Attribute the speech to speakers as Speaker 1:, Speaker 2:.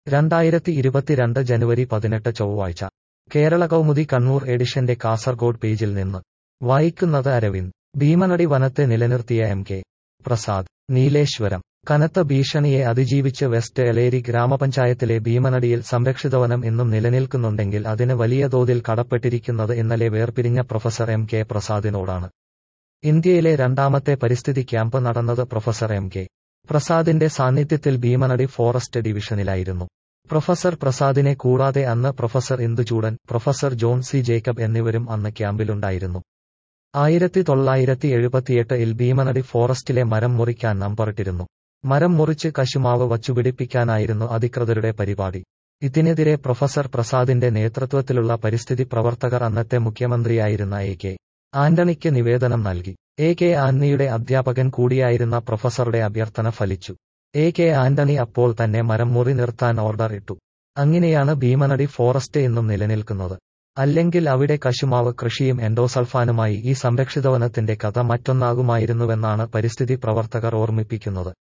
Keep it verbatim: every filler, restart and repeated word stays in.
Speaker 1: രണ്ടായിരത്തി ഇരുപത്തിരണ്ട് ജനുവരി പതിനെട്ട് ചൊവ്വാഴ്ച കേരള കൗമുദി കണ്ണൂർ എഡിഷന്റെ കാസർഗോഡ് പേജിൽ നിന്ന് വായിക്കുന്നത് അരവിന്ദ്. ഭീമനടി വനത്തെ നിലനിർത്തിയ എം കെ പ്രസാദ്. നീലേശ്വരം. കനത്ത ഭീഷണിയെ അതിജീവിച്ച് വെസ്റ്റ് എലേരി ഗ്രാമപഞ്ചായത്തിലെ ഭീമനടിയിൽ സംരക്ഷിതവനം ഇന്നും നിലനിൽക്കുന്നുണ്ടെങ്കിൽ അതിന് വലിയ തോതിൽ കടപ്പെട്ടിരിക്കുന്നത് ഇന്നലെ വേർപിരിഞ്ഞ പ്രൊഫസർ എം കെ പ്രസാദിനോടാണ്. ഇന്ത്യയിലെ രണ്ടാമത്തെ പരിസ്ഥിതി ക്യാമ്പ് നടന്നത് പ്രൊഫസർ എം കെ പ്രസാദിന്റെ സാന്നിധ്യത്തിൽ ഭീമനടി ഫോറസ്റ്റ് ഡിവിഷനിലായിരുന്നു. പ്രൊഫസർ പ്രസാദിനെ കൂടാതെ അന്ന് professor Induchoodan, professor John C Jacob എന്നിവരും അന്ന് ക്യാമ്പിലുണ്ടായിരുന്നു. ആയിരത്തി തൊള്ളായിരത്തി എഴുപത്തിയെട്ട് ഇൽ ഭീമനടി ഫോറസ്റ്റിലെ മരം മുറിക്കാൻ നമ്പറിട്ടിരുന്നു. മരം മുറിച്ച് കശുമാവ് വച്ചുപിടിപ്പിക്കാനായിരുന്നു അധികൃതരുടെ പരിപാടി. ഇതിനെതിരെ പ്രൊഫസർ പ്രസാദിന്റെ നേതൃത്വത്തിലുള്ള പരിസ്ഥിതി പ്രവർത്തകർ അന്നത്തെ മുഖ്യമന്ത്രിയായിരുന്ന എ കെ ആന്റണിക്ക് നിവേദനം നൽകി. എ കെ ആന്റണിയുടെ അധ്യാപകൻ കൂടിയായിരുന്ന പ്രൊഫസറുടെ അഭ്യർത്ഥന ഫലിച്ചു. എ കെ ആന്റണി അപ്പോൾ തന്നെ മരം മുറി നിർത്താൻ ഓർഡർ ഇട്ടു. അങ്ങനെയാണ് ഭീമനടി ഫോറസ്റ്റ് ഇന്നും നിലനിൽക്കുന്നത്. അല്ലെങ്കിൽ അവിടെ കശുമാവ് കൃഷിയും എൻഡോസൾഫാനുമായി ഈ സംരക്ഷിതവനത്തിന്റെ കഥ മറ്റൊന്നാകുമായിരുന്നുവെന്നാണ് പരിസ്ഥിതി പ്രവർത്തകർ ഓർമ്മിപ്പിക്കുന്നത്.